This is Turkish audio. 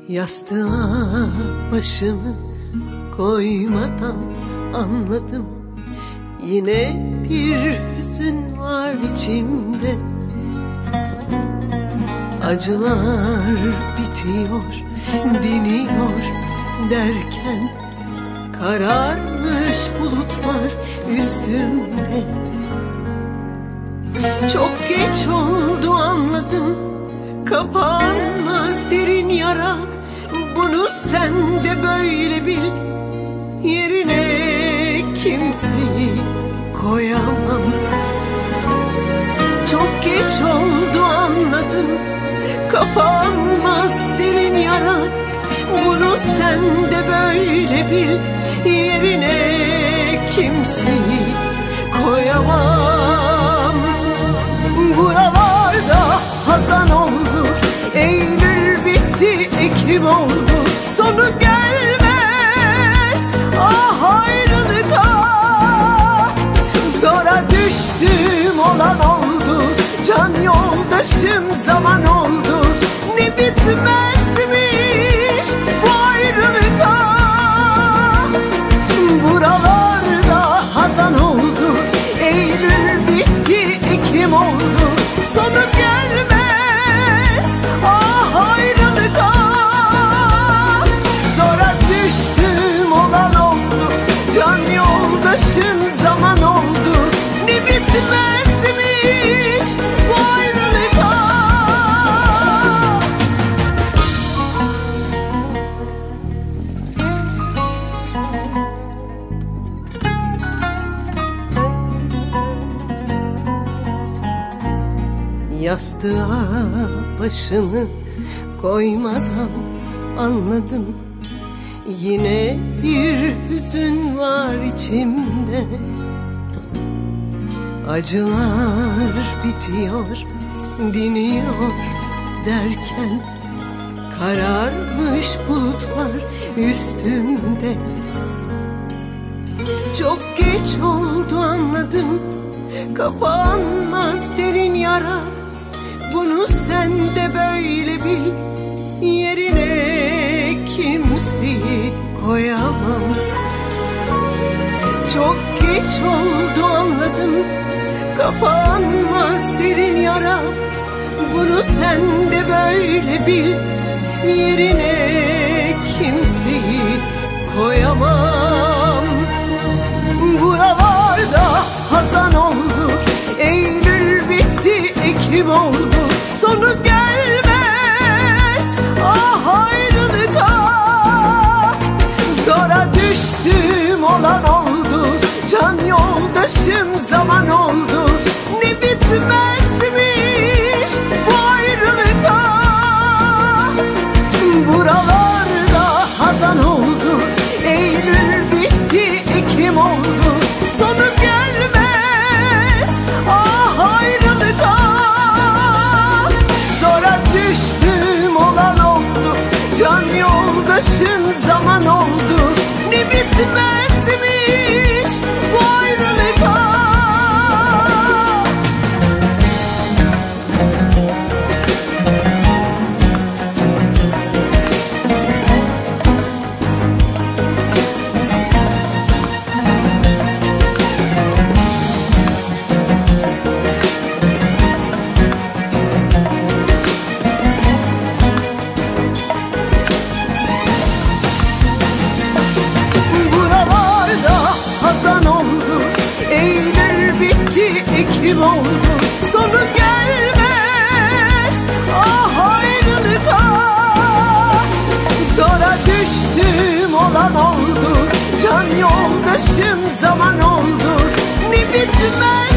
Yastığa başımı koymadan anladım, yine bir hüzün var içimde. Acılar bitiyor, diniyor derken kararmış bulutlar üstümde. Çok geç oldu anladım, kapanmaz derin yara. Bunu sen de böyle bil, yerine kimseyi koyamam. Çok geç oldu anladım, kapanmaz derin yara. Bunu sen de böyle bil, yerine kimseyi koyamam. Buralarda hazan oldu, Eylül bitti, Ekim oldu. Sonu gelmez ah ayrılığa. Zora düştüm olan oldu, can yoldaşım zaman oldu. Ne bitmezmiş bu ayrılığa. Buralarda hazan oldu, Eylül bitti, Ekim oldu. Sonu gelmez ah ayrılığa. Zora düştüm olan oldu, can yoldaşım zaman oldu. Ne bitmezmiş bu ayrılığa. Yastığa başımı koymadan anladım, yine bir hüzün var içimde. Acılar bitiyor, diniyor derken kararmış bulutlar üstümde. Çok geç oldu anladım, kapanmaz derin yara. Bunu sen de böyle bil, yerine kimseyi koyamam. Çok geç oldu anladım, kapanmaz derin yara. Bunu sen de böyle bil, yerine kimseyi koyamam. Buralarda hazan oldu, Eylül bitti, Ekim oldu. Sonu gelmez ah ayrılığa. Zora düştüm olan oldu, can yoldaşım zaman oldu. Ne bitmezmiş bu ayrılığa. Buralarda hazan oldu, Eylül bitti, Ekim oldu. Sonu gelmez ah ayrılığa. Zora düştüm olan oldu, can yoldaşım zaman oldu. Ne bitmezmiş bu ayrılığa. Ekim oldu, sonu gelmez ah ayrılığa. Zora düştüm olan oldu, can yoldaşım zaman oldu. Ne bitmez